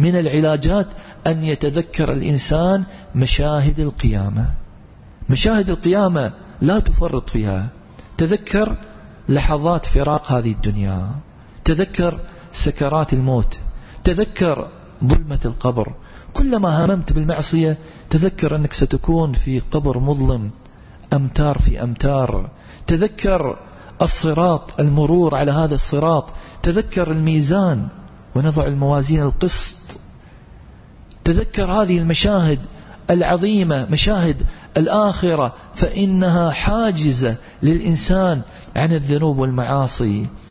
من العلاجات أن يتذكر الإنسان مشاهد القيامة. مشاهد القيامة لا تفرط فيها. تذكر لحظات فراق هذه الدنيا، تذكر سكرات الموت، تذكر ظلمة القبر. كلما هممت بالمعصية تذكر أنك ستكون في قبر مظلم أمتار في أمتار. تذكر الصراط، المرور على هذا الصراط، تذكر الميزان ونضع الموازين القسط. تذكر هذه المشاهد العظيمة، مشاهد الآخرة، فإنها حاجزة للإنسان عن الذنوب والمعاصي.